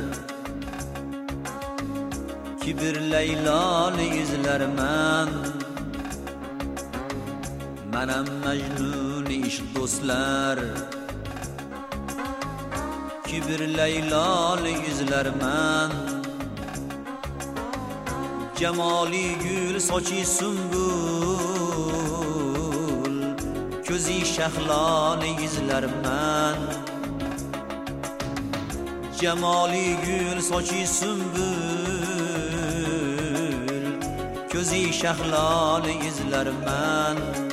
Kibir Leyla'ni izlermen Menem Mecnun'i iş dostlar Kibir Leyla'ni izlermen Cemali gül soçi sümbül Közü şehlanı izlermen Cemali gül soçi sümbül Közü şehlanı izlermen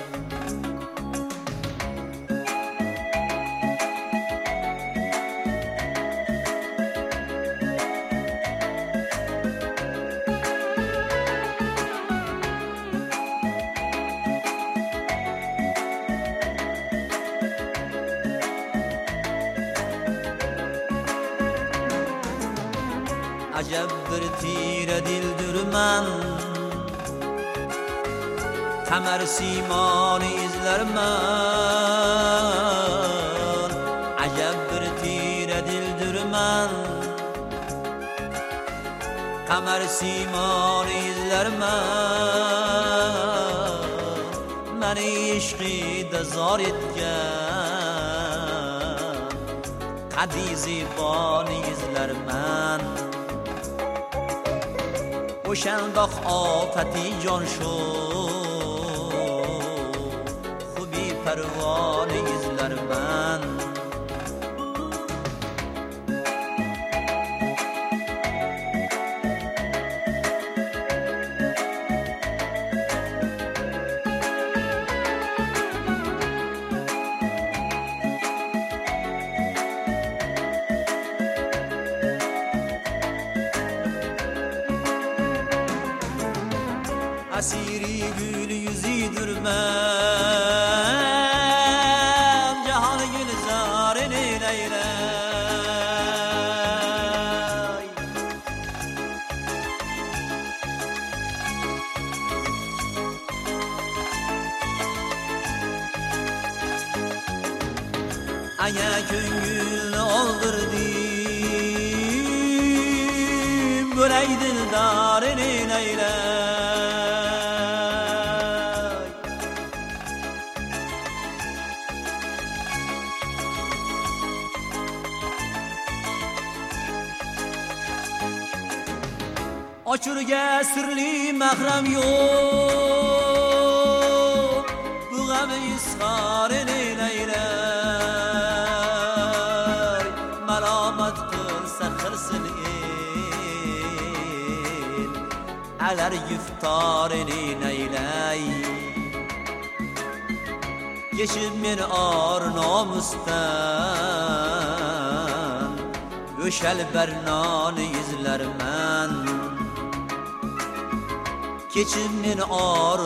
Acep bir tire dildir men Kamer simani izlermen Acep bir tire dildir men Kamer simani izlermen Meni işqi de zar etken Qadi zibani izlermen Oşandoq afati jon shu Xubi parvoni izlermen Asiri gül yüzüdür ben Cihan gülzarını neyley Aya köngül aldırdım Böley dildarını neyley Açurga sirli mahrem yok Bu gam isharını neyley Melamet kılsa hırsın el Aler yuftarını neyley Geçim men ar namustan Öşel bernanı izlermen Geçimin ar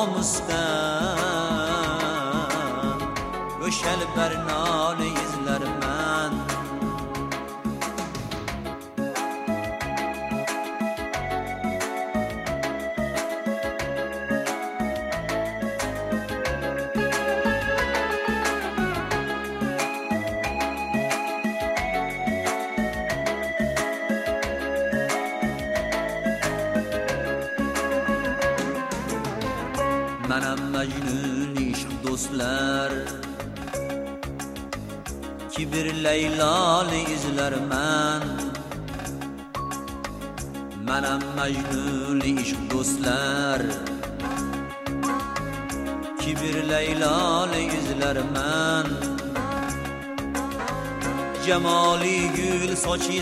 namustan Öşel bernanı izlermen Menem Mecnun işq dostlar Kibir Leyla'ni izlermen Menem Mecnun işq dostlar Kibir Leyla'ni izlermen Cemali gül soçi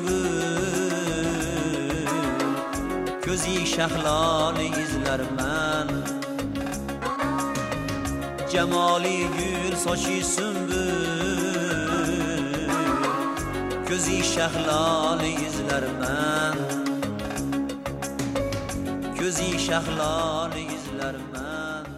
sümbül Közü şehlanı izlermen Cemali gül soçi sümbül Közü şehlanı izlermen Közü şehlanı izlermen